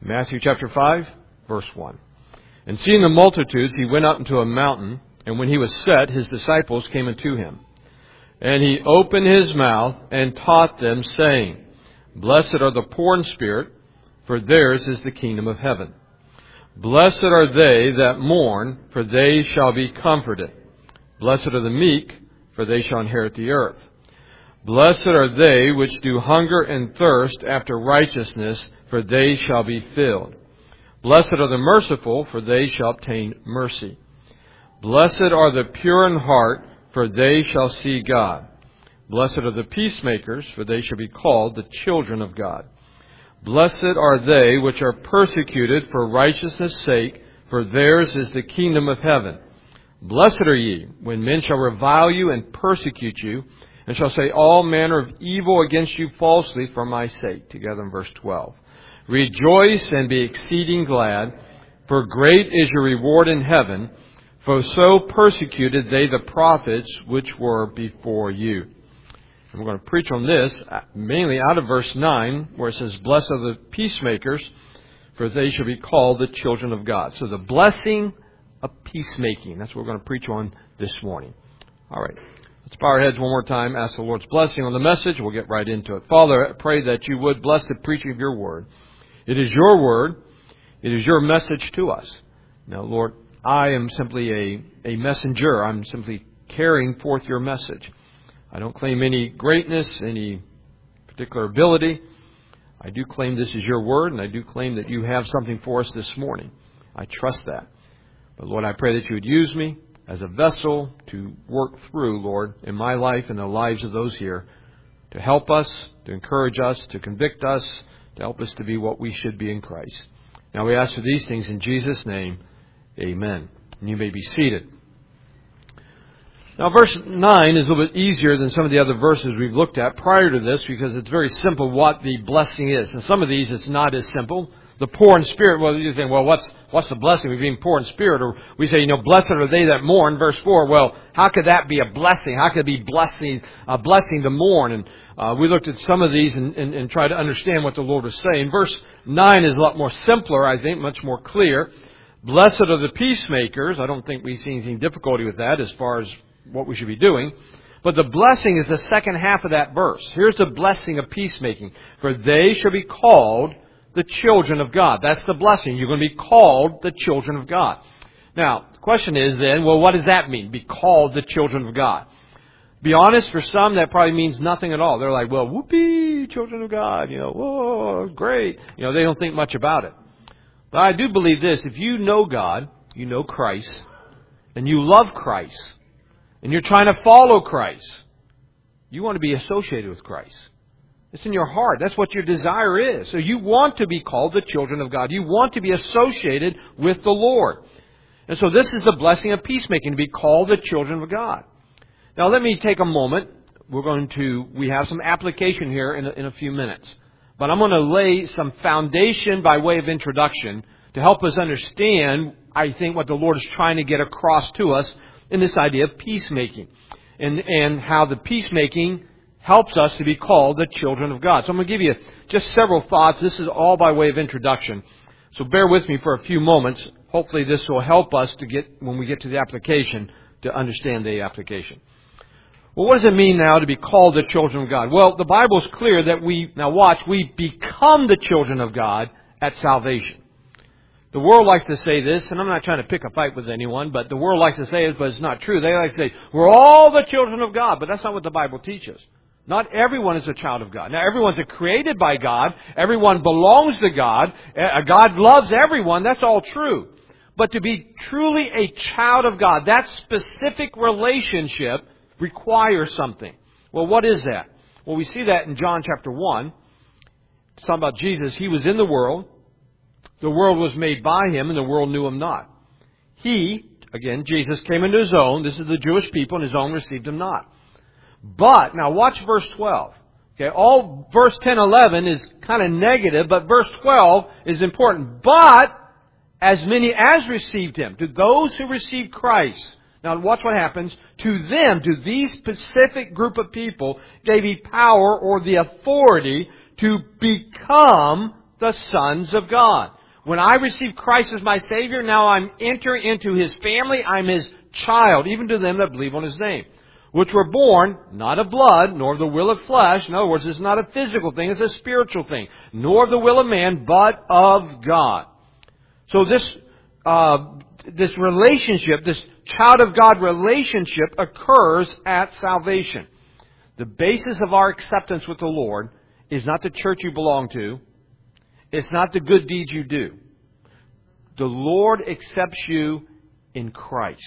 Matthew chapter 5, verse 1. And seeing the multitudes, he went up into a mountain, and when he was set, his disciples came unto him. And he opened his mouth and taught them, saying, Blessed are the poor in spirit, for theirs is the kingdom of heaven. Blessed are they that mourn, for they shall be comforted. Blessed are the meek, for they shall inherit the earth. Blessed are they which do hunger and thirst after righteousness, for they shall be filled. Blessed are the merciful, for they shall obtain mercy. Blessed are the pure in heart, for they shall see God. Blessed are the peacemakers, for they shall be called the children of God. Blessed are they which are persecuted for righteousness' sake, for theirs is the kingdom of heaven. Blessed are ye, when men shall revile you and persecute you, and shall say all manner of evil against you falsely for my sake. Together in verse 12. Rejoice and be exceeding glad, for great is your reward in heaven, for so persecuted they the prophets which were before you. And we're going to preach on this mainly out of verse 9, where it says, Blessed are the peacemakers, for they shall be called the children of God. So the blessing of peacemaking. That's what we're going to preach on this morning. All right. Let's bow our heads one more time, ask the Lord's blessing on the message. We'll get right into it. Father, I pray that you would bless the preaching of your word. It is your word. It is your message to us. Now, Lord, I am simply a messenger. I'm simply carrying forth your message. I don't claim any greatness, any particular ability. I do claim this is your word, and I do claim that you have something for us this morning. I trust that. But, Lord, I pray that you would use me as a vessel to work through, Lord, in my life and the lives of those here, to help us, to encourage us, to convict us, to help us to be what we should be in Christ. Now we ask for these things in Jesus' name. Amen. And you may be seated. Now verse 9is a little bit easier than some of the other verses we've looked at prior to this, because it's very simple what the blessing is. And some of these it's not as simple. The poor in spirit, well, you say, well, what's the blessing of being poor in spirit? Or we say, blessed are they that mourn, verse 4. Well, how could that be a blessing? How could it be a blessing to mourn? And we looked at some of these and tried to understand what the Lord was saying. Verse 9 is a lot more simpler, I think, much more clear. Blessed are the peacemakers. I don't think we see anything difficulty with that as far as what we should be doing. But the blessing is the second half of that verse. Here's the blessing of peacemaking. For they shall be called the children of God. That's the blessing. You're going to be called the children of God. Now, the question is then, well, what does that mean? Be called the children of God. Be honest, for some that probably means nothing at all. They're like, well, whoopee, children of God, whoa, great. They don't think much about it. But I do believe this, if you know God, you know Christ, and you love Christ, and you're trying to follow Christ, you want to be associated with Christ. It's in your heart. That's what your desire is. So you want to be called the children of God. You want to be associated with the Lord. And so this is the blessing of peacemaking, to be called the children of God. Now let me take a moment. We have some application here in a few minutes. But I'm going to lay some foundation by way of introduction to help us understand, I think, what the Lord is trying to get across to us in this idea of peacemaking. And how the peacemaking helps us to be called the children of God. So I'm going to give you just several thoughts. This is all by way of introduction. So bear with me for a few moments. Hopefully this will help us when we get to the application, to understand the application. Well, what does it mean now to be called the children of God? Well, the Bible is clear that we become the children of God at salvation. The world likes to say this, and I'm not trying to pick a fight with anyone, but the world likes to say it, but it's not true. They like to say, we're all the children of God, but that's not what the Bible teaches. Not everyone is a child of God. Now, everyone's created by God. Everyone belongs to God. God loves everyone. That's all true. But to be truly a child of God, that specific relationship requires something. Well, what is that? Well, we see that in John chapter 1. It's talking about Jesus. He was in the world. The world was made by Him, and the world knew Him not. Jesus came into His own. This is the Jewish people, and His own received Him not. But, now watch verse 12. Okay, all verse 10, 11 is kind of negative, but verse 12 is important. But, as many as received Him, to those who received Christ. Now watch what happens. To them, to these specific group of people, gave He power or the authority to become the sons of God. When I receive Christ as my Savior, now I'm entering into His family. I'm His child, even to them that believe on His name. Which were born, not of blood, nor of the will of flesh. In other words, it's not a physical thing, it's a spiritual thing. Nor of the will of man, but of God. So this relationship, this child of God relationship occurs at salvation. The basis of our acceptance with the Lord is not the church you belong to. It's not the good deeds you do. The Lord accepts you in Christ.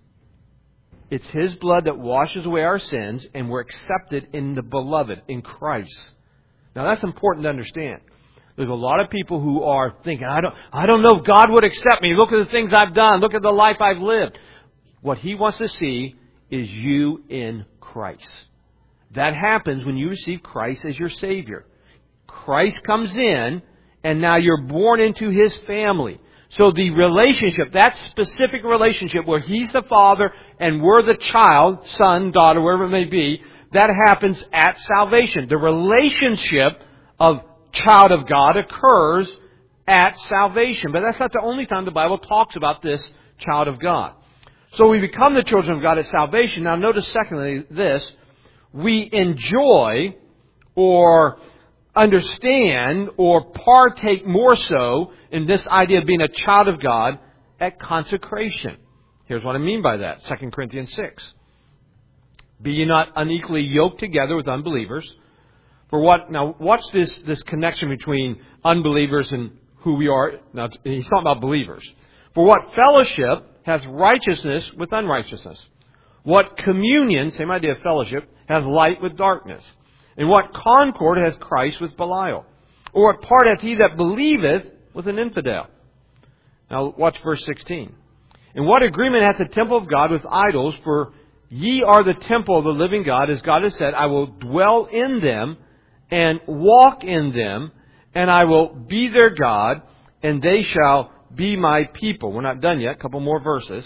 It's His blood that washes away our sins, and we're accepted in the beloved, in Christ. Now that's important to understand. There's a lot of people who are thinking, I don't know if God would accept me. Look at the things I've done. Look at the life I've lived. What He wants to see is you in Christ. That happens when you receive Christ as your Savior. Christ comes in, and now you're born into His family. So the relationship, that specific relationship where He's the Father and we're the child, son, daughter, wherever it may be, that happens at salvation. The relationship of child of God occurs at salvation. But that's not the only time the Bible talks about this child of God. So we become the children of God at salvation. Now notice secondly this, we enjoy or understand or partake more so in this idea of being a child of God at consecration. Here's what I mean by that. 2 Corinthians 6. Be ye not unequally yoked together with unbelievers. For what? Now watch this connection between unbelievers and who we are. Now he's talking about believers. For what fellowship has righteousness with unrighteousness? What communion, same idea of fellowship, has light with darkness? And what concord has Christ with Belial? Or what part hath he that believeth with an infidel? Now watch verse 16. And what agreement hath the temple of God with idols? For ye are the temple of the living God, as God has said, I will dwell in them and walk in them, and I will be their God, and they shall be my people. We're not done yet. A couple more verses.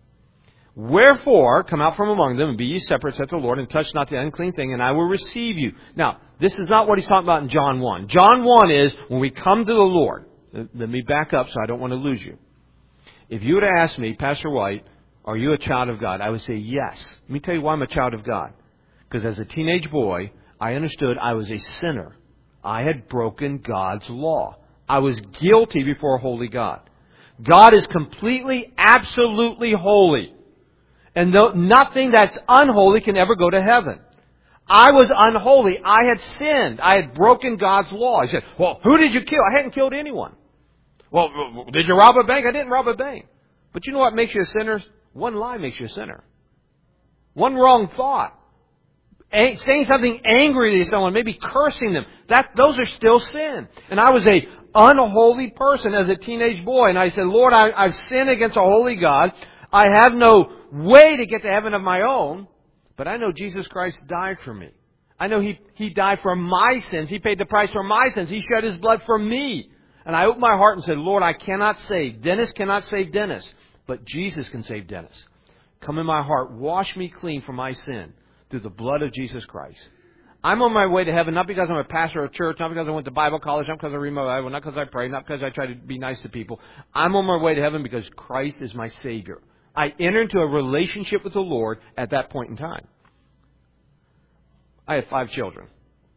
Wherefore, come out from among them, and be ye separate, saith the Lord, and touch not the unclean thing, and I will receive you. Now, this is not what he's talking about in John 1. John 1 is when we come to the Lord. Let me back up so I don't want to lose you. If you would have asked me, Pastor White, are you a child of God? I would say yes. Let me tell you why I'm a child of God. Because as a teenage boy, I understood I was a sinner. I had broken God's law. I was guilty before a holy God. God is completely, absolutely holy. And nothing that's unholy can ever go to heaven. I was unholy. I had sinned. I had broken God's law. He said, well, who did you kill? I hadn't killed anyone. Well, did you rob a bank? I didn't rob a bank. But you know what makes you a sinner? One lie makes you a sinner. One wrong thought. Saying something angry to someone, maybe cursing them. Those are still sin. And I was a unholy person as a teenage boy. And I said, Lord, I've sinned against a holy God. I have no way to get to heaven of my own. But I know Jesus Christ died for me. I know He died for my sins. He paid the price for my sins. He shed His blood for me. And I opened my heart and said, Lord, I cannot save. Dennis cannot save Dennis. But Jesus can save Dennis. Come in my heart. Wash me clean from my sin through the blood of Jesus Christ. I'm on my way to heaven, not because I'm a pastor of a church, not because I went to Bible college, not because I read my Bible, not because I pray, not because I try to be nice to people. I'm on my way to heaven because Christ is my Savior. I enter into a relationship with the Lord at that point in time. I have 5 children.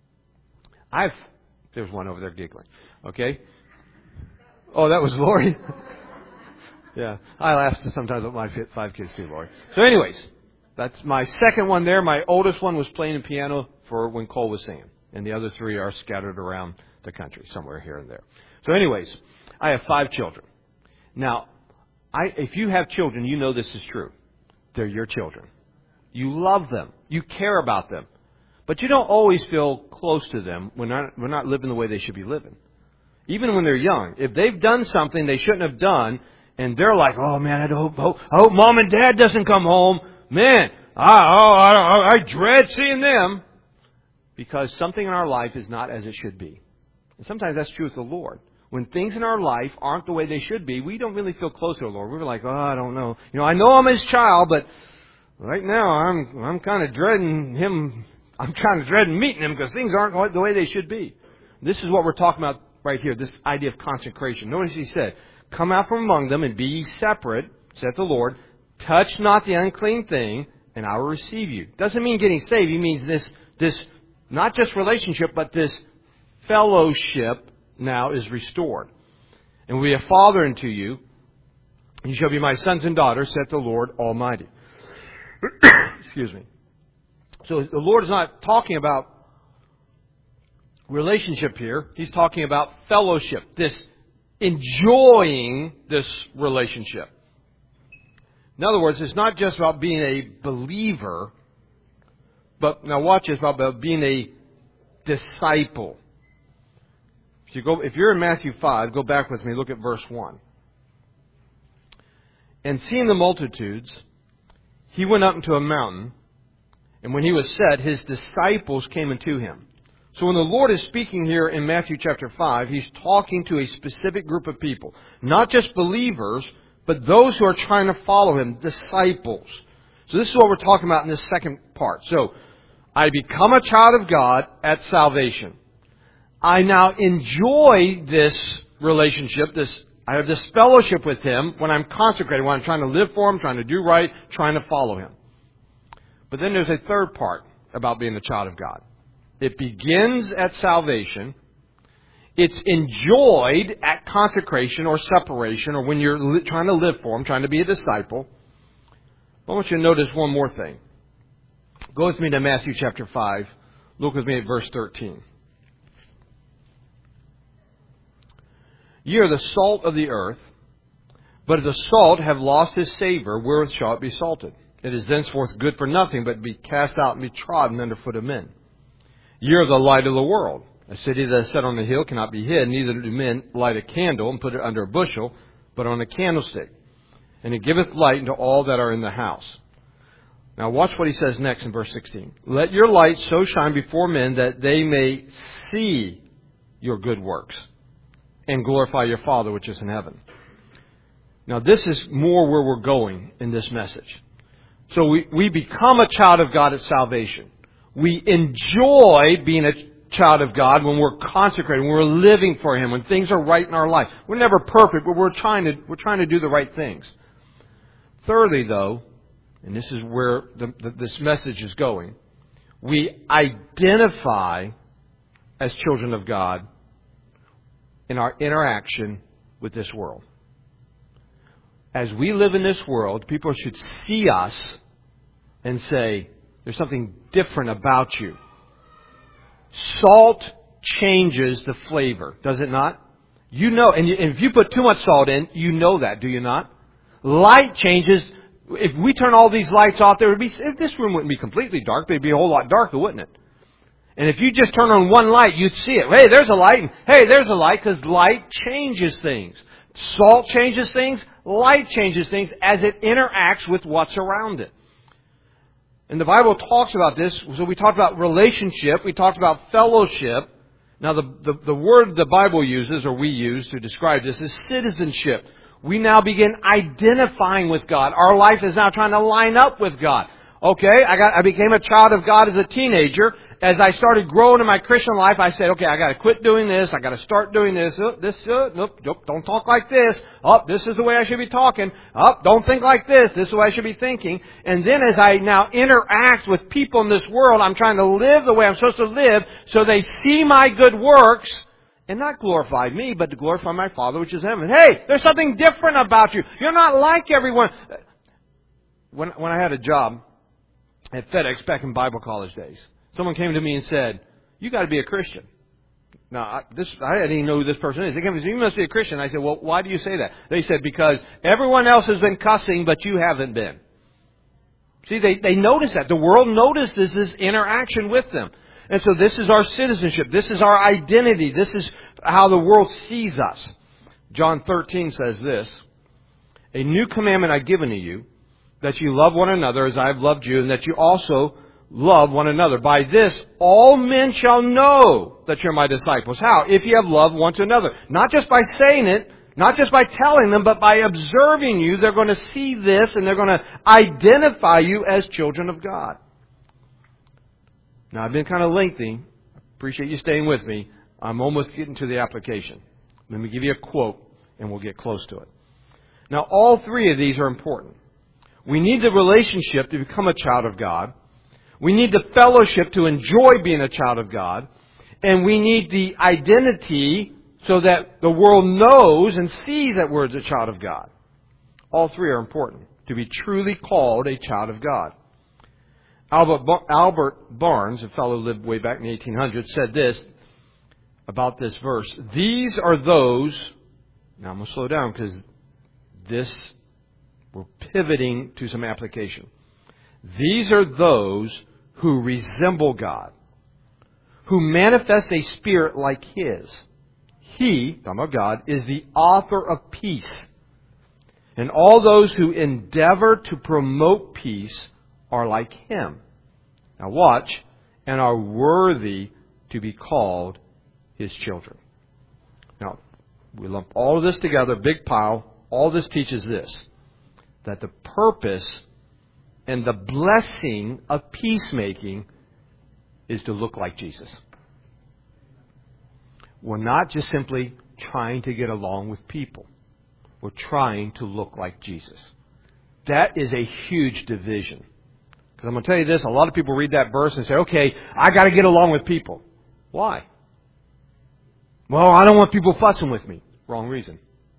There's one over there giggling. Okay? Oh, that was Lori? Yeah. I laugh sometimes at my 5 kids too, Lori. So anyways, that's my second one there. My oldest one was playing the piano for when Cole was singing. And the other 3 are scattered around the country, somewhere here and there. So anyways, I have 5 children. Now, if you have children, you know this is true. They're your children. You love them. You care about them. But you don't always feel close to them when we're not living the way they should be living. Even when they're young. If they've done something they shouldn't have done, and they're like, oh man, I hope Mom and Dad doesn't come home. Man, I dread seeing them. Because something in our life is not as it should be. And sometimes that's true with the Lord. When things in our life aren't the way they should be, we don't really feel close to the Lord. We're like, oh, I don't know. I know I'm His child, but right now I'm kind of dreading Him. I'm kind of dreading meeting Him because things aren't the way they should be. This is what we're talking about right here, this idea of consecration. Notice he said, come out from among them and be ye separate, saith the Lord. Touch not the unclean thing, and I will receive you. Doesn't mean getting saved. He means this not just relationship, but this fellowship now is restored. And will be a father unto you. You shall be my sons and daughters, saith the Lord Almighty. Excuse me. So the Lord is not talking about relationship here. He's talking about fellowship. This enjoying this relationship. In other words, it's not just about being a believer, but now watch this, about being a disciple. If you're in Matthew 5, go back with me, look at verse 1. And seeing the multitudes, he went up into a mountain, and when he was set, his disciples came unto him. So when the Lord is speaking here in Matthew chapter 5, he's talking to a specific group of people. Not just believers, but those who are trying to follow him, disciples. So this is what we're talking about in this second part. So, I become a child of God at salvation. I now enjoy this relationship, I have this fellowship with him when I'm consecrated, when I'm trying to live for him, trying to do right, trying to follow him. But then there's a third part about being a child of God. It begins at salvation. It's enjoyed at consecration or separation, or when you're trying to live for him, trying to be a disciple. I want you to notice one more thing. Go with me to Matthew chapter 5. Look with me at verse 13. Ye are the salt of the earth, but if the salt have lost his savour, wherewith shall it be salted? It is thenceforth good for nothing, but to be cast out and be trodden under foot of men. Ye are the light of the world. A city that is set on a hill cannot be hid, neither do men light a candle and put it under a bushel, but on a candlestick. And it giveth light unto all that are in the house. Now watch what he says next in verse 16. Let your light so shine before men that they may see your good works and glorify your Father which is in heaven. Now this is more where we're going in this message. So we become a child of God at salvation. We enjoy being a child of God when we're consecrated, when we're living for him, when things are right in our life. We're never perfect, but we're trying to do the right things. Thirdly, though, and this is where this message is going, we identify as children of God in our interaction with this world. As we live in this world, people should see us and say, there's something different about you. Salt changes the flavor, does it not? You know, and if you put too much salt in, you know that, do you not? Light changes. If we turn all these lights off, this room wouldn't be completely dark. They'd be a whole lot darker, wouldn't it? And if you just turn on one light, you'd see it. Hey, there's a light. And, hey, there's a light, because light changes things. Salt changes things. Light changes things as it interacts with what's around it. And the Bible talks about this. So we talked about relationship. We talked about fellowship. Now, the word the Bible uses, or we use to describe this, is citizenship. We now begin identifying with God. Our life is now trying to line up with God. Okay, I became a child of God as a teenager. As I started growing in my Christian life, I said, okay, I got to quit doing this. I got to start doing this. Nope, don't talk like this. This is the way I should be talking. Don't think like this. This is the way I should be thinking. And then as I now interact with people in this world, I'm trying to live the way I'm supposed to live, so they see my good works and not glorify me, but to glorify my Father which is in heaven. Hey, there's something different about you. You're not like everyone. When I had a job at FedEx back in Bible college days, someone came to me and said, you got to be a Christian. Now, I didn't even know who this person is. They came and said, you must be a Christian. I said, well, why do you say that? They said, because everyone else has been cussing, but you haven't been. See, they notice that. The world notices this interaction with them. And so this is our citizenship. This is our identity. This is how the world sees us. John 13 says this, a new commandment I give unto you, that you love one another as I have loved you, and that you also love one another. By this, all men shall know that you're my disciples. How? If you have love one to another. Not just by saying it, not just by telling them, but by observing you. They're going to see this, and they're going to identify you as children of God. Now, I've been kind of lengthy. Appreciate you staying with me. I'm almost getting to the application. Let me give you a quote, and we'll get close to it. Now, all three of these are important. We need the relationship to become a child of God. We need the fellowship to enjoy being a child of God. And we need the identity so that the world knows and sees that we're a child of God. All three are important to be truly called a child of God. Albert Barnes, a fellow who lived way back in the 1800s, said this about this verse. These are those, now I'm going to slow down because we're pivoting to some application. These are those who resemble God, who manifest a spirit like His. He, talking about God, is the author of peace. And all those who endeavor to promote peace are like Him. Now watch, and are worthy to be called His children. Now, we lump all of this together, big pile. All this teaches this, that the purpose and the blessing of peacemaking is to look like Jesus. We're not just simply trying to get along with people. We're trying to look like Jesus. That is a huge division. Because I'm going to tell you this, a lot of people read that verse and say, okay, I got to get along with people. Why? Well, I don't want people fussing with me. Wrong reason.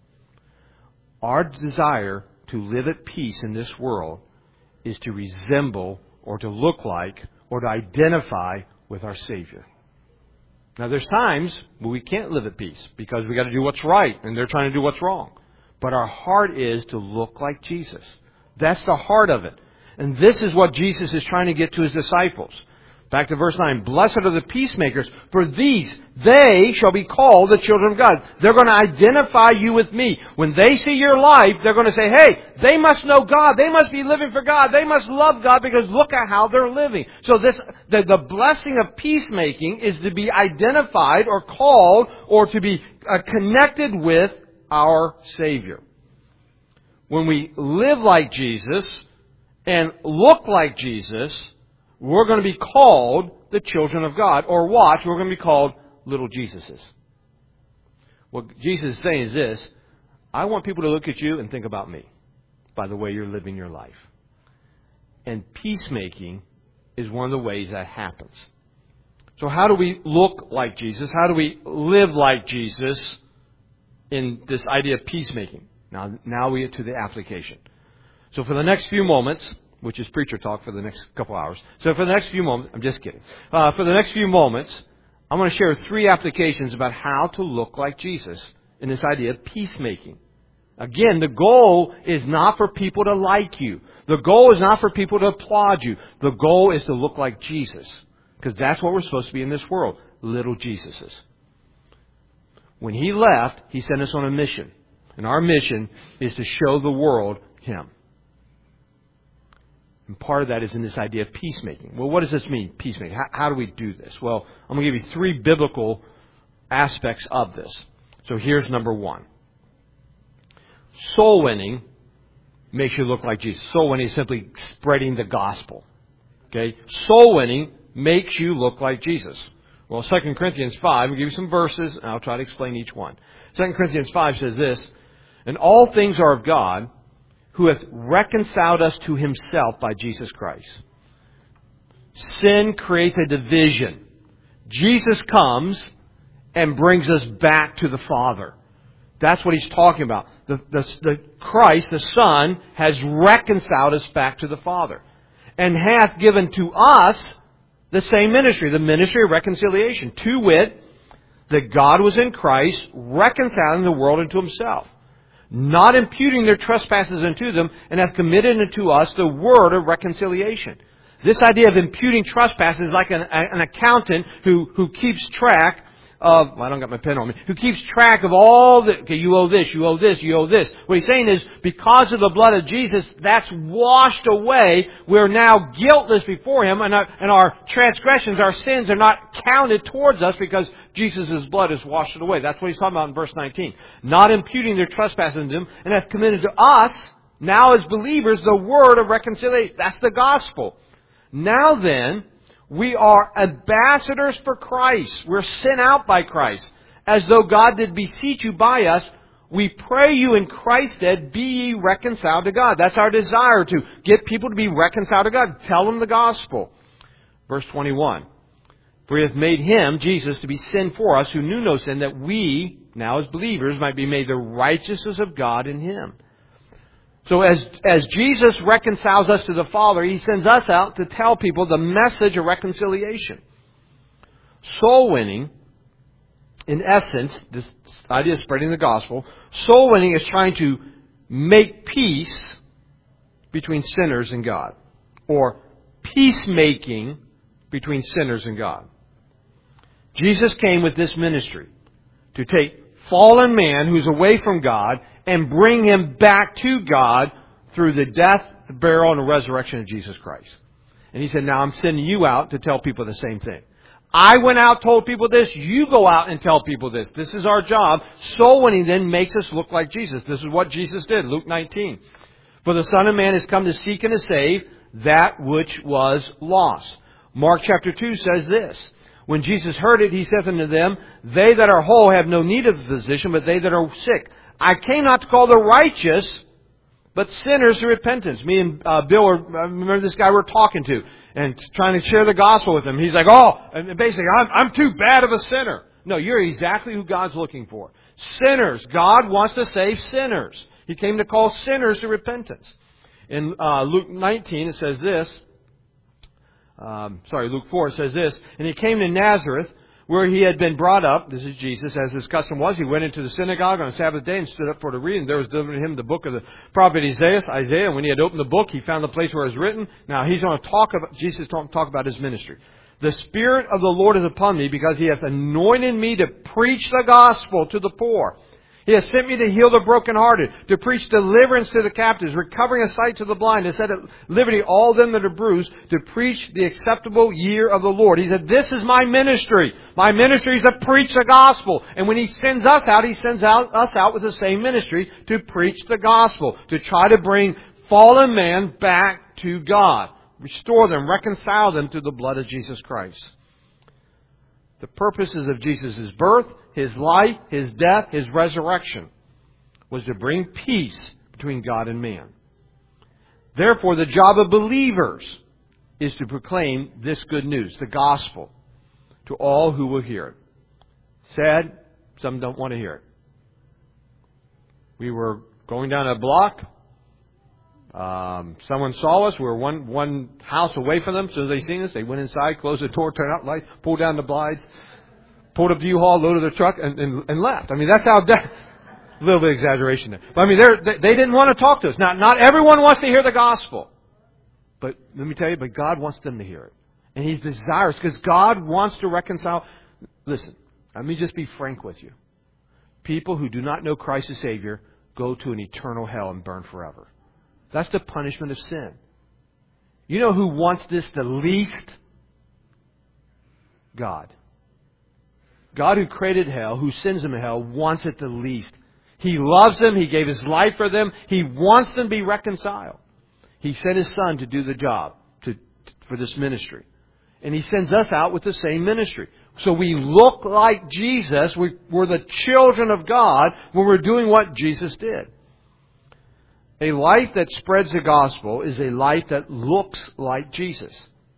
Our desire to live at peace in this world is to resemble or to look like or to identify with our Savior. Now, there's times where we can't live at peace because we got to do what's right and they're trying to do what's wrong. But our heart is to look like Jesus. That's the heart of it. And this is what Jesus is trying to get to His disciples. Back to verse 9. Blessed are the peacemakers, for they shall be called the children of God. They're going to identify you with me. When they see your life, they're going to say, hey, they must know God. They must be living for God. They must love God because look at how they're living. So the blessing of peacemaking is to be identified or called or to be connected with our Savior. When we live like Jesus and look like Jesus, we're going to be called the children of God. Or watch, we're going to be called little Jesuses. What Jesus is saying is this: I want people to look at you and think about me by the way you're living your life. And peacemaking is one of the ways that happens. So how do we look like Jesus? How do we live like Jesus in this idea of peacemaking? Now we get to the application. So for the next few moments, which is preacher talk for the next couple hours. So for the next few moments, I'm just kidding. For the next few moments, I'm going to share 3 applications about how to look like Jesus in this idea of peacemaking. Again, the goal is not for people to like you. The goal is not for people to applaud you. The goal is to look like Jesus. Because that's what we're supposed to be in this world. Little Jesuses. When He left, He sent us on a mission. And our mission is to show the world Him. And part of that is in this idea of peacemaking. Well, what does this mean, peacemaking? How do we do this? Well, I'm going to give you 3 biblical aspects of this. So here's number 1. Soul winning makes you look like Jesus. Soul winning is simply spreading the gospel. Okay? Soul winning makes you look like Jesus. Well, 2 Corinthians 5, I'll give you some verses, and I'll try to explain each one. 2 Corinthians 5 says this: and all things are of God, who hath reconciled us to Himself by Jesus Christ. Sin creates a division. Jesus comes and brings us back to the Father. That's what He's talking about. The Christ, the Son, has reconciled us back to the Father. And hath given to us the same ministry, the ministry of reconciliation. To wit, that God was in Christ, reconciling the world unto Himself, not imputing their trespasses unto them, and hath committed unto us the word of reconciliation. This idea of imputing trespasses is like an accountant who keeps track of, well, I don't got my pen on me, who keeps track of all the, okay, you owe this, you owe this, you owe this. What he's saying is, because of the blood of Jesus, that's washed away. We're now guiltless before Him, and our transgressions, our sins are not counted towards us because Jesus' blood has washed it away. That's what he's talking about in verse 19. Not imputing their trespasses unto them, and hath committed to us, now as believers, the word of reconciliation. That's the gospel. Now then, We are ambassadors for Christ. We're sent out by Christ. As though God did beseech you by us, we pray you in Christ's stead, be ye reconciled to God. That's our desire, to get people to be reconciled to God. Tell them the gospel. Verse 21. For He hath made Him, Jesus, to be sin for us, who knew no sin, that we, now as believers, might be made the righteousness of God in Him. So as Jesus reconciles us to the Father, He sends us out to tell people the message of reconciliation. Soul winning, in essence, this idea of spreading the gospel, soul winning is trying to make peace between sinners and God. Or peacemaking between sinners and God. Jesus came with this ministry to take fallen man who's away from God and bring him back to God through the death, the burial, and the resurrection of Jesus Christ. And He said, now I'm sending you out to tell people the same thing. I went out, told people this. You go out and tell people this. This is our job. Soul winning then makes us look like Jesus. This is what Jesus did. Luke 19. For the Son of Man has come to seek and to save that which was lost. Mark chapter 2 says this. When Jesus heard it, He saith unto them, they that are whole have no need of a physician, but they that are sick. I came not to call the righteous, but sinners to repentance. Me and Bill, remember this guy we're talking to, and trying to share the gospel with him. He's like, and basically, I'm too bad of a sinner. No, you're exactly who God's looking for. Sinners. God wants to save sinners. He came to call sinners to repentance. In Luke 19, it says this. Luke 4, it says this. And He came to Nazareth, where He had been brought up. This is Jesus, as His custom was. He went into the synagogue on the Sabbath day and stood up for the reading. There was delivered to Him the book of the prophet Isaiah. And when He had opened the book, He found the place where it was written. Now, Jesus is going to talk about His ministry. The Spirit of the Lord is upon me, because He hath anointed me to preach the gospel to the poor. He has sent me to heal the brokenhearted, to preach deliverance to the captives, recovering of sight to the blind, to set at liberty all them that are bruised, to preach the acceptable year of the Lord. He said, this is my ministry. My ministry is to preach the gospel. And when He sends us out, He sends us out with the same ministry to preach the gospel, to try to bring fallen man back to God, restore them, reconcile them to the blood of Jesus Christ. The purposes of Jesus' birth, His life, His death, His resurrection was to bring peace between God and man. Therefore, the job of believers is to proclaim this good news, the gospel, to all who will hear it. Sad, some don't want to hear it. We were going down a block. Someone saw us. We were one house away from them. So they seen us. They went inside, closed the door, turned out the light, pulled down the blinds, pulled up the U-Haul, loaded their truck, and left. I mean, that's how... A little bit of exaggeration there. But I mean, they didn't want to talk to us. Not everyone wants to hear the gospel. But let me tell you, but God wants them to hear it. And He's desirous, because God wants to reconcile... Listen, let me just be frank with you. People who do not know Christ as Savior go to an eternal hell and burn forever. That's the punishment of sin. You know who wants this the least? God. God, who created hell, who sends them to hell, wants it the least. He loves them. He gave His life for them. He wants them to be reconciled. He sent His Son to do the job for this ministry. And He sends us out with the same ministry. So we look like Jesus. We're the children of God when we're doing what Jesus did. A life that spreads the gospel is a life that looks like Jesus.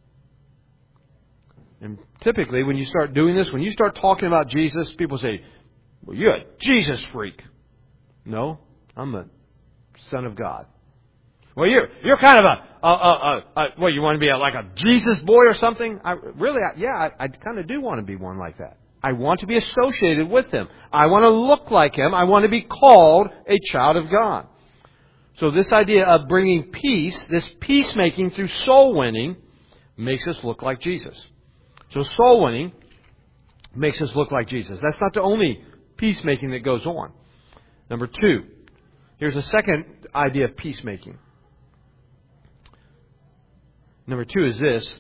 And typically, when you start doing this, when you start talking about Jesus, people say, well, you're a Jesus freak. No, I'm a son of God. Well, you're kind of you want to be like a Jesus boy or something? I kind of do want to be one like that. I want to be associated with Him. I want to look like Him. I want to be called a child of God. So this idea of bringing peace, this peacemaking through soul winning, makes us look like Jesus. So soul winning makes us look like Jesus. That's not the only peacemaking that goes on. Number 2, here's a second idea of peacemaking. Number 2 is this.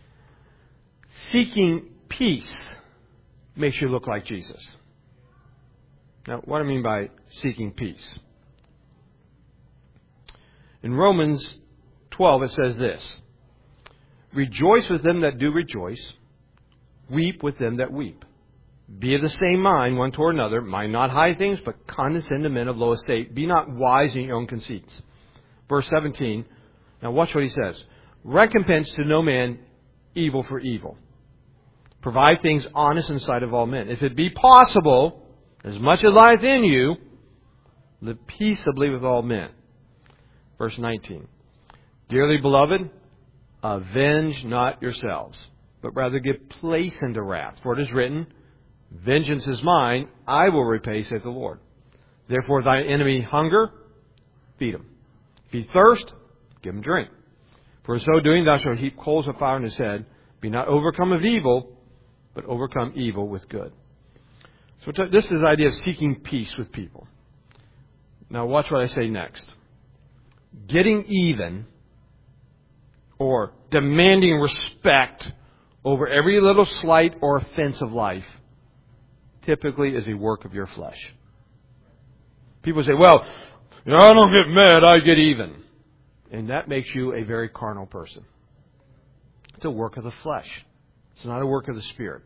Seeking peace makes you look like Jesus. Now, what do I mean by seeking peace? In Romans 12, it says this. Rejoice with them that do rejoice. Weep with them that weep. Be of the same mind one toward another. Mind not high things, but condescend to men of low estate. Be not wise in your own conceits. Verse 17. Now watch what he says. Recompense to no man evil for evil. Provide things honest in the sight of all men. If it be possible, as much as lieth in you, live peaceably with all men. Verse 19. Dearly beloved, avenge not yourselves, but rather give place unto wrath. For it is written, Vengeance is mine, I will repay, saith the Lord. Therefore, if thy enemy hunger, feed him. If he thirst, give him drink. For in so doing thou shalt heap coals of fire on his head. Be not overcome of evil, but overcome evil with good. So this is the idea of seeking peace with people. Now watch what I say next. Getting even, or demanding respect over every little slight or offense of life, typically is a work of your flesh. People say, well, I don't get mad, I get even. And that makes you a very carnal person. It's a work of the flesh. It's not a work of the Spirit.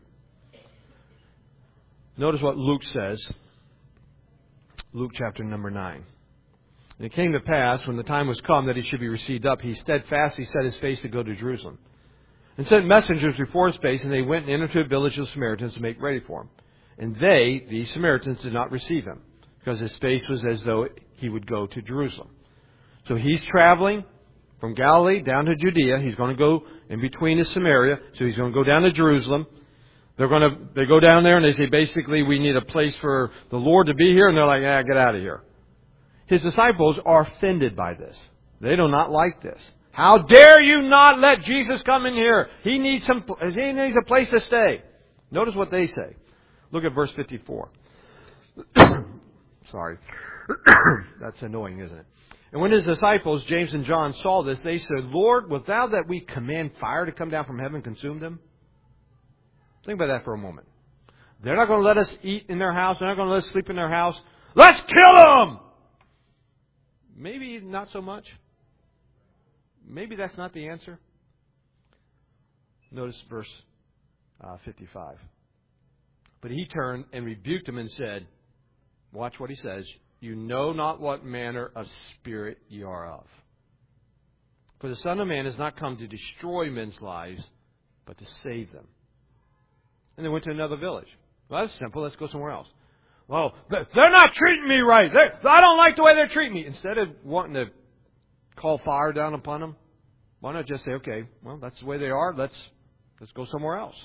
Notice what Luke says. Luke chapter number 9. And it came to pass, when the time was come that he should be received up, he steadfastly set his face to go to Jerusalem. And sent messengers before his face, and they went and entered into a village of the Samaritans to make ready for him. And they, the Samaritans, did not receive him, because his face was as though he would go to Jerusalem. So he's traveling from Galilee down to Judea. He's going to go in between to Samaria. So he's going to go down to Jerusalem. They go down there and they say, basically, we need a place for the Lord to be here. And they're like, get out of here. His disciples are offended by this. They do not like this. How dare you not let Jesus come in here? He needs a place to stay. Notice what they say. Look at verse 54. Sorry. That's annoying, isn't it? And when his disciples, James and John, saw this, they said, Lord, wilt thou that we command fire to come down from heaven and consume them? Think about that for a moment. They're not going to let us eat in their house. They're not going to let us sleep in their house. Let's kill them! Maybe not so much. Maybe that's not the answer. Notice verse 55. But he turned and rebuked them and said, watch what he says, you know not what manner of spirit ye are of. For the Son of Man has not come to destroy men's lives, but to save them. And they went to another village. Well, that's simple. Let's go somewhere else. Well, they're not treating me right. I don't like the way they're treating me. Instead of wanting to call fire down upon them, why not just say, okay, well, that's the way they are. Let's go somewhere else.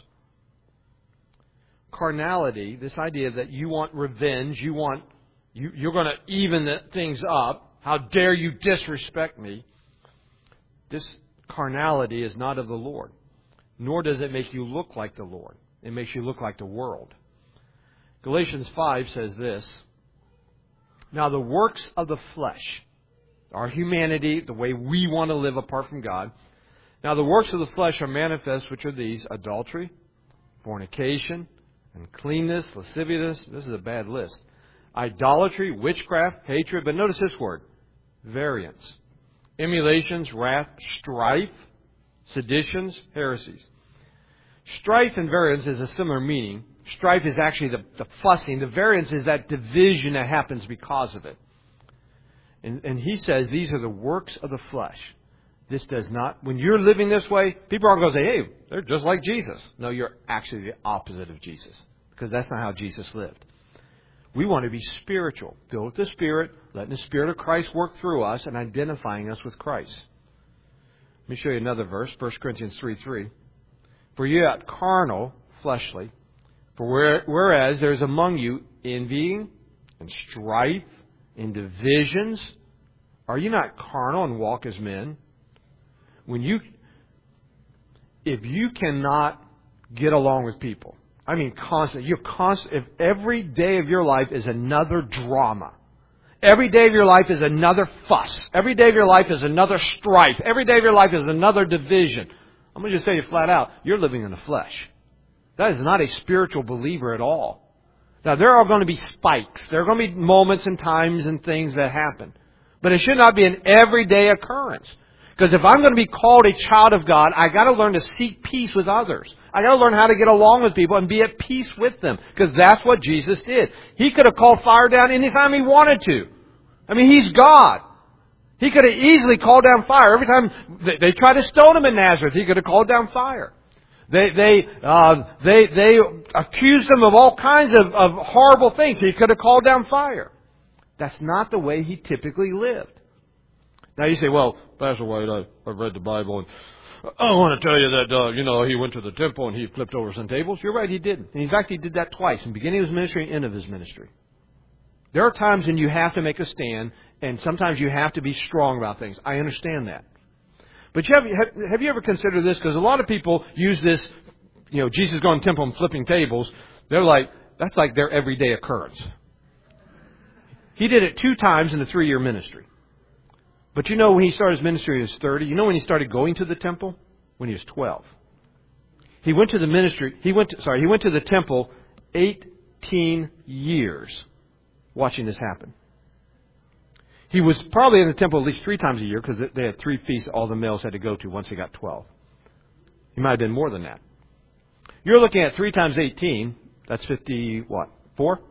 Carnality, this idea that you want revenge, you're going to even things up. How dare you disrespect me? This carnality is not of the Lord, nor does it make you look like the Lord. It makes you look like the world. Galatians 5 says this, now the works of the flesh, our humanity, the way we want to live apart from God. Now the works of the flesh are manifest, which are these: adultery, fornication, uncleanness, lasciviousness. This is a bad list. Idolatry, witchcraft, hatred. But notice this word: variance, emulations, wrath, strife, seditions, heresies. Strife and variance is a similar meaning. Strife is actually the fussing. The variance is that division that happens because of it. And he says these are the works of the flesh. This does not, when you're living this way, people aren't going to say, hey, they're just like Jesus. No, you're actually the opposite of Jesus, because that's not how Jesus lived. We want to be spiritual, filled with the Spirit, letting the Spirit of Christ work through us and identifying us with Christ. Let me show you another verse, 1 Corinthians 3:3. For ye are carnal, fleshly, for whereas there is among you envying and strife and divisions, are you not carnal and walk as men? If you cannot get along with people, I mean if every day of your life is another drama, every day of your life is another fuss, every day of your life is another strife, every day of your life is another division, I'm going to just tell you flat out, you're living in the flesh. That is not a spiritual believer at all. Now, there are going to be spikes. There are going to be moments and times and things that happen. But it should not be an everyday occurrence. Because if I'm going to be called a child of God, I got to learn to seek peace with others. I got to learn how to get along with people and be at peace with them. Because that's what Jesus did. He could have called fire down anytime He wanted to. I mean, He's God. He could have easily called down fire. Every time they tried to stone Him in Nazareth, He could have called down fire. They accused Him of all kinds of horrible things. He could have called down fire. That's not the way He typically lived. Now you say, well, Pastor White, I've read the Bible, and I want to tell you that, He went to the temple and He flipped over some tables. You're right, He did. And in fact, He did that twice, in the beginning of His ministry and end of His ministry. There are times when you have to make a stand, and sometimes you have to be strong about things. I understand that. But have you ever considered this? Because a lot of people use this, Jesus going to the temple and flipping tables. They're like, that's like their everyday occurrence. He did it 2 times in the 3-year ministry. But when He started His ministry, He was 30. You know when He started going to the temple? When He was 12. He went to the temple 18 years watching this happen. He was probably in the temple at least 3 times a year because they had 3 feasts all the males had to go to once they got 12. He might have been more than that. You're looking at 3 times 18. That's 4?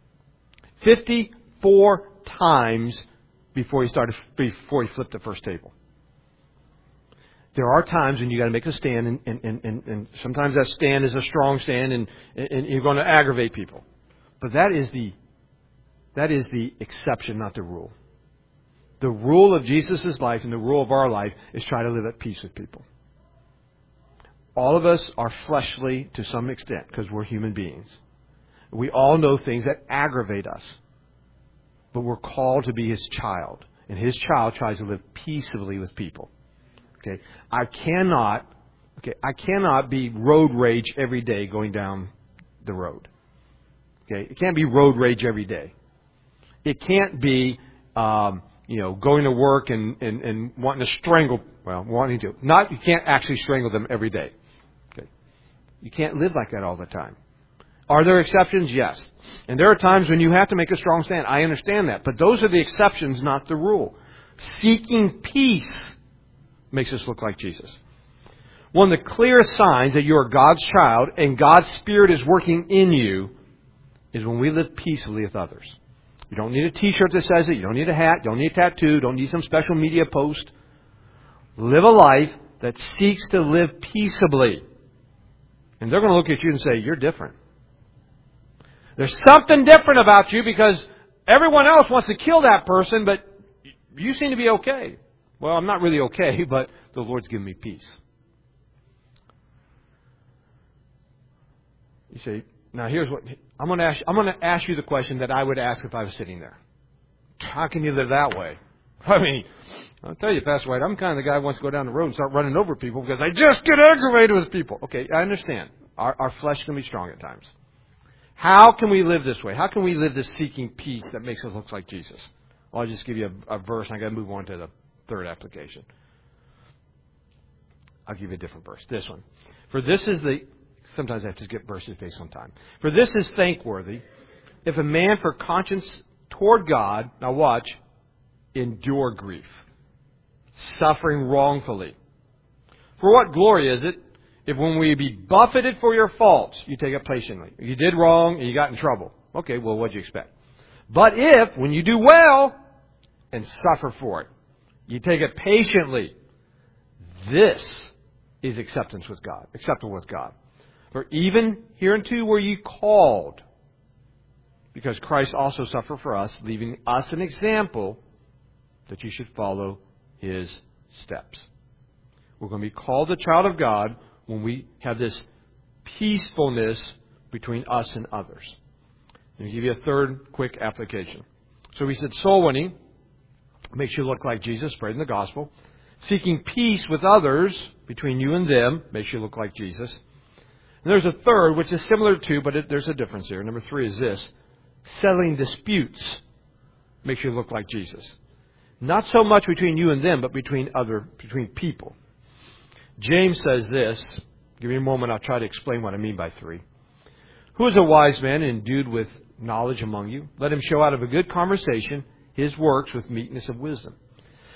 54 times before he flipped the first table. There are times when you got to make a stand, and sometimes that stand is a strong stand, and you're going to aggravate people. But that is the exception, not the rule. The rule of Jesus' life and the rule of our life is try to live at peace with people. All of us are fleshly to some extent because we're human beings. We all know things that aggravate us. But we're called to be His child. And His child tries to live peaceably with people. Okay? I cannot be road rage every day going down the road. Okay? It can't be road rage every day. It can't be, going to work and wanting to strangle, you can't actually strangle them every day. Okay? You can't live like that all the time. Are there exceptions? Yes. And there are times when you have to make a strong stand. I understand that. But those are the exceptions, not the rule. Seeking peace makes us look like Jesus. One of the clearest signs that you are God's child and God's Spirit is working in you is when we live peaceably with others. You don't need a t-shirt that says it. You don't need a hat. You don't need a tattoo. You don't need some special media post. Live a life that seeks to live peaceably. And they're going to look at you and say, you're different. There's something different about you because everyone else wants to kill that person, but you seem to be okay. Well, I'm not really okay, but the Lord's given me peace. You say, now here's what I'm going to ask you the question that I would ask if I was sitting there. How can you live that way? I mean, I'll tell you, Pastor White, I'm kind of the guy who wants to go down the road and start running over people because I just get aggravated with people. Okay, I understand. Our flesh can be strong at times. How can we live this way? How can we live this seeking peace that makes us look like Jesus? Well, I'll just give you a verse, and I've got to move on to the third application. I'll give you a different verse. This one. Sometimes I have to get verses based on time. For this is thankworthy, if a man for conscience toward God, now watch, endure grief, suffering wrongfully. For what glory is it if when we be buffeted for your faults, you take it patiently? You did wrong and you got in trouble. Okay, well, what'd you expect? But if, when you do well and suffer for it, you take it patiently, this is acceptable with God. For even hereunto were ye called, because Christ also suffered for us, leaving us an example that you should follow His steps. We're going to be called the child of God when we have this peacefulness between us and others. Let me give you a third quick application. So we said soul winning makes you look like Jesus, spreading the gospel. Seeking peace with others between you and them makes you look like Jesus. And there's a third, which is similar to, but there's a difference here. Number 3 is this. Settling disputes makes you look like Jesus. Not so much between you and them, but between people. James says this. Give me a moment, I'll try to explain what I mean by 3. Who is a wise man endued with knowledge among you? Let him show out of a good conversation his works with meekness of wisdom.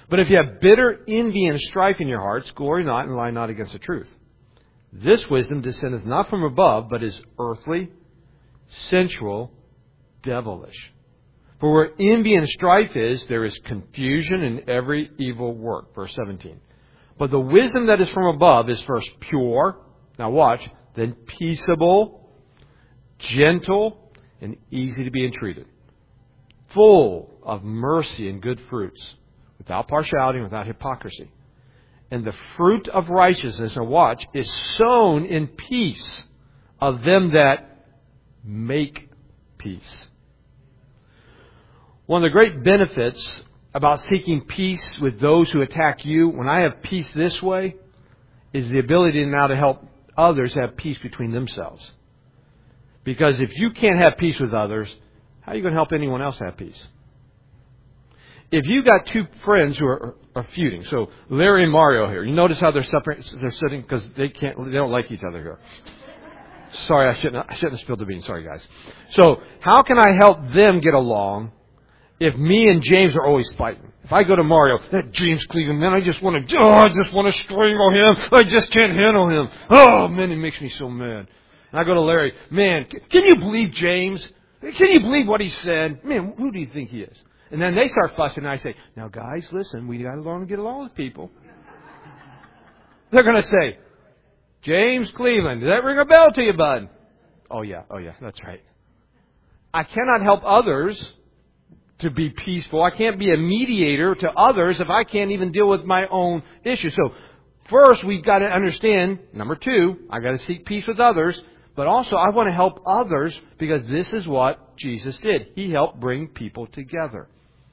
But if you have bitter envy and strife in your hearts, glory not and lie not against the truth. This wisdom descendeth not from above, but is earthly, sensual, devilish. For where envy and strife is, there is confusion in every evil work. Verse 17. But the wisdom that is from above is first pure. Now watch. Then peaceable, gentle, and easy to be entreated. Full of mercy and good fruits, without partiality and without hypocrisy. And the fruit of righteousness, now watch, is sown in peace of them that make peace. One of the great benefits about seeking peace with those who attack you, when I have peace this way, is the ability now to help others have peace between themselves. Because if you can't have peace with others, how are you going to help anyone else have peace? If you got two friends who are feuding, so Larry and Mario here, you notice how they're sitting because they don't like each other here. Sorry, I shouldn't have spilled the beans. Sorry, guys. So how can I help them get along if me and James are always fighting? If I go to Mario, that James Cleveland, man, I just want to strangle him. I just can't handle him. Oh, man, it makes me so mad. And I go to Larry, man, can you believe James? Can you believe what he said? Man, who do you think he is? And then they start fussing, and I say, now, guys, listen, we got to learn to get along with people. They're going to say, James Cleveland, does that ring a bell to you, bud? Oh, yeah, that's right. I cannot help others to be peaceful. I can't be a mediator to others if I can't even deal with my own issues. So, first, we've got to understand, number two, I've got to seek peace with others. But also, I want to help others because this is what Jesus did. He helped bring people together.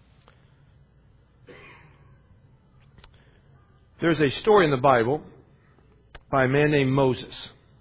There's a story in the Bible by a man named Moses.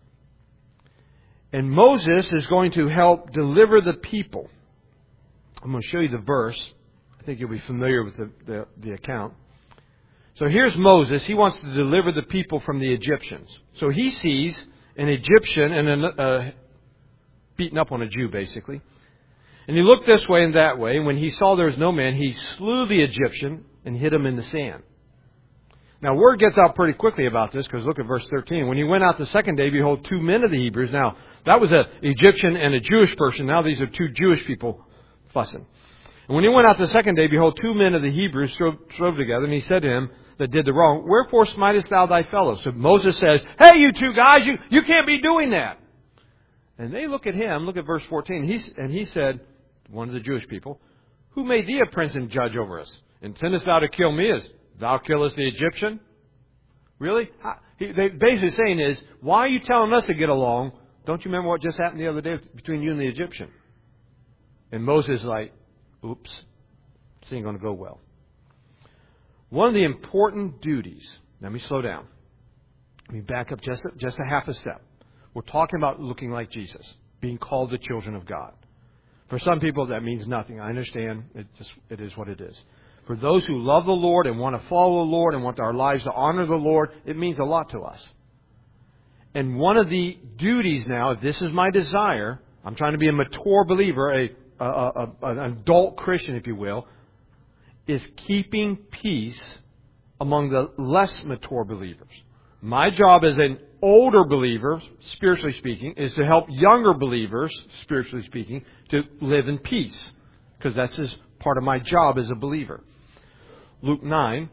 And Moses is going to help deliver the people. I'm going to show you the verse. I think you'll be familiar with the account. So here's Moses. He wants to deliver the people from the Egyptians. So he sees an Egyptian and beaten up on a Jew, basically. And he looked this way and that way. And when he saw there was no man, he slew the Egyptian and hid him in the sand. Now, word gets out pretty quickly about this, because look at verse 13. When he went out the second day, behold, 2 men of the Hebrews. Now, that was an Egyptian and a Jewish person. Now these are 2 Jewish people fussing. And when he went out the second day, behold, 2 men of the Hebrews strove together, and he said to him that did the wrong, wherefore smitest thou thy fellow? So Moses says, hey, you 2 guys, you can't be doing that. And they look at him, look at verse 14, and he said, one of the Jewish people, who made thee a prince and judge over us? Intendest thou to kill me as thou killest the Egyptian? Really? They basically saying is, why are you telling us to get along? Don't you remember what just happened the other day between you and the Egyptian? And Moses is like, oops, this ain't going to go well. One of the important duties, let me slow down. Let me back up just a half a step. We're talking about looking like Jesus, being called the children of God. For some people, that means nothing. I understand. It is what it is. For those who love the Lord and want to follow the Lord and want our lives to honor the Lord, it means a lot to us. And one of the duties now, if this is my desire, I'm trying to be a mature believer, an adult Christian, if you will, is keeping peace among the less mature believers. My job as an older believer, spiritually speaking, is to help younger believers, spiritually speaking, to live in peace. Because that's just part of my job as a believer. Luke 9.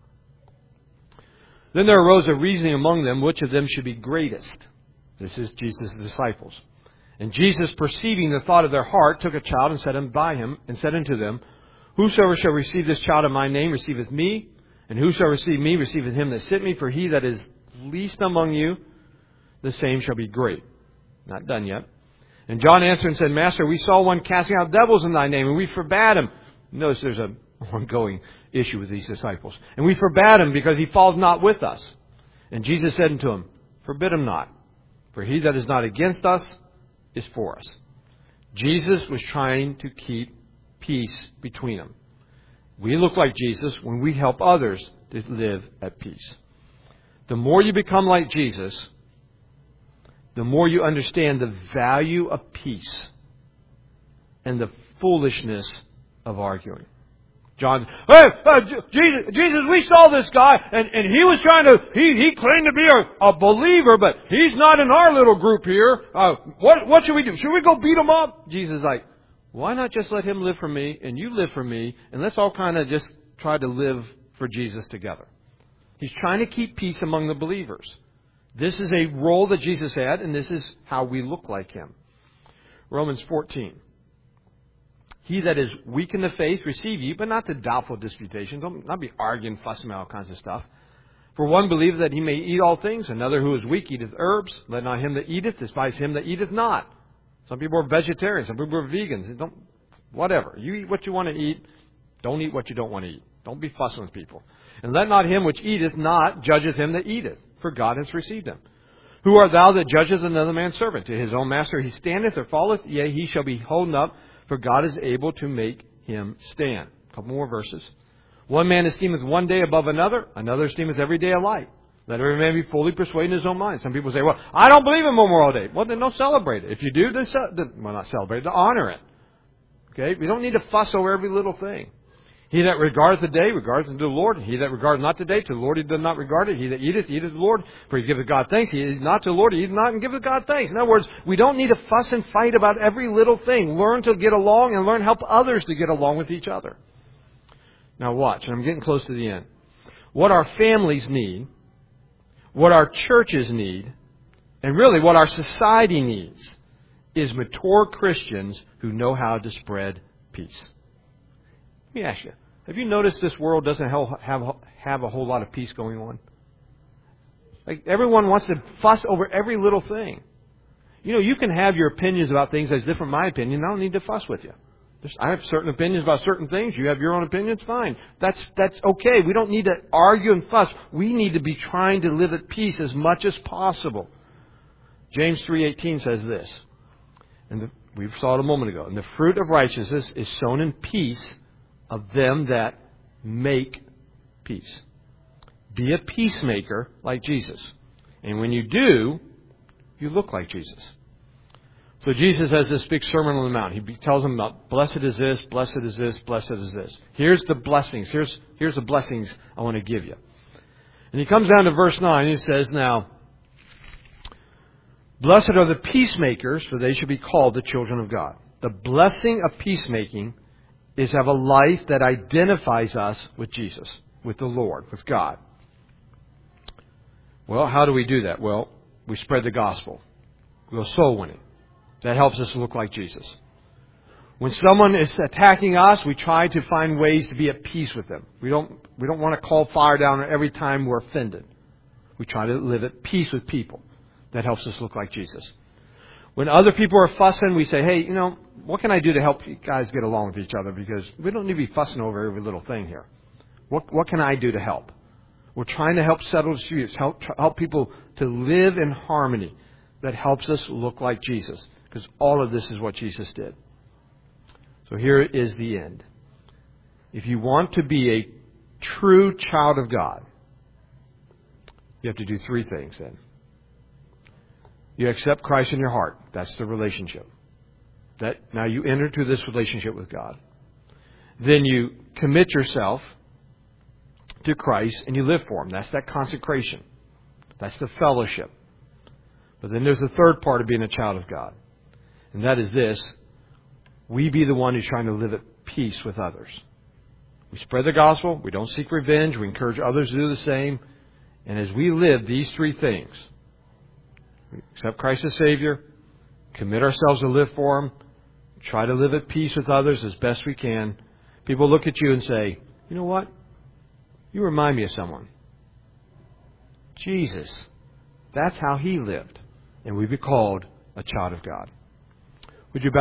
Then there arose a reasoning among them, which of them should be greatest. This is Jesus' disciples. And Jesus, perceiving the thought of their heart, took a child and set him by him, and said unto them, whosoever shall receive this child in my name receiveth me, and whosoever receiveth me receiveth him that sent me. For he that is least among you, the same shall be great. Not done yet. And John answered and said, Master, we saw one casting out devils in thy name, and we forbade him. Notice there's an ongoing issue with these disciples. And we forbade him because he followed not with us. And Jesus said unto him, forbid him not, for he that is not against us is for us. Jesus was trying to keep peace between them. We look like Jesus when we help others to live at peace. The more you become like Jesus, the more you understand the value of peace and the foolishness of arguing. John, hey, Jesus, we saw this guy, and he was he claimed to be a believer, but he's not in our little group here. What should we do? Should we go beat him up? Jesus is like, why not just let him live for me, and you live for me, and let's all kind of just try to live for Jesus together. He's trying to keep peace among the believers. This is a role that Jesus had, and this is how we look like Him. Romans 14. He that is weak in the faith, receive ye, but not to doubtful disputation. Don't not be arguing, fussing, all kinds of stuff. For one believeth that he may eat all things, another who is weak eateth herbs. Let not him that eateth despise him that eateth not. Some people are vegetarians, some people are vegans. Whatever. You eat what you want to eat. Don't eat what you don't want to eat. Don't be fussing with people. And let not him which eateth not judgeth him that eateth, for God hath received him. Who art thou that judgeth another man's servant? To his own master he standeth or falleth, yea, he shall be holden up, for God is able to make him stand. A couple more verses. One man esteemeth one day above another, another esteemeth every day alike. Let every man be fully persuaded in his own mind. Some people say, well, I don't believe in Memorial Day. Well, then don't celebrate it. If you do, then not celebrate it, to honor it. Okay? We don't need to fuss over every little thing. He that regardeth the day regards unto the Lord. He that regardeth not the day, to the Lord he does not regard it. He that eateth, eateth the Lord. For he giveth God thanks. He eateth not to the Lord, he eateth not and giveth God thanks. In other words, we don't need to fuss and fight about every little thing. Learn to get along and learn to help others to get along with each other. Now watch, and I'm getting close to the end. What our families need, what our churches need, and really what our society needs, is mature Christians who know how to spread peace. Let me ask you, have you noticed this world doesn't have a whole lot of peace going on? Like, everyone wants to fuss over every little thing. You know, you can have your opinions about things that's different from my opinion. I don't need to fuss with you. I have certain opinions about certain things. You have your own opinions. Fine. That's okay. We don't need to argue and fuss. We need to be trying to live at peace as much as possible. James 3:18 says this, and we saw it a moment ago. And the fruit of righteousness is sown in peace of them that make peace. Be a peacemaker like Jesus. And when you do, you look like Jesus. So Jesus has this big Sermon on the Mount. He tells them about blessed is this, blessed is this, blessed is this. Here's the blessings. Here's the blessings I want to give you. And he comes down to verse 9 and he says, now, blessed are the peacemakers, for they shall be called the children of God. The blessing of peacemaking is to have a life that identifies us with Jesus, with the Lord, with God. Well, how do we do that? Well, we spread the gospel. We go soul winning. That helps us look like Jesus. When someone is attacking us, we try to find ways to be at peace with them. We don't want to call fire down every time we're offended. We try to live at peace with people. That helps us look like Jesus. When other people are fussing, we say, hey, what can I do to help you guys get along with each other? Because we don't need to be fussing over every little thing here. What can I do to help? We're trying to help settle disputes, help people to live in harmony. That helps us look like Jesus. Because all of this is what Jesus did. So here is the end. If you want to be a true child of God, you have to do three things then. You accept Christ in your heart. That's the relationship. Now you enter into this relationship with God. Then you commit yourself to Christ and you live for Him. That's that consecration. That's the fellowship. But then there's the third part of being a child of God. And that is this. We be the one who's trying to live at peace with others. We spread the gospel. We don't seek revenge. We encourage others to do the same. And as we live these three things, we accept Christ as Savior, commit ourselves to live for Him, try to live at peace with others as best we can. People look at you and say, you know what? You remind me of someone. Jesus. That's how He lived. And we be called a child of God. Would you bow?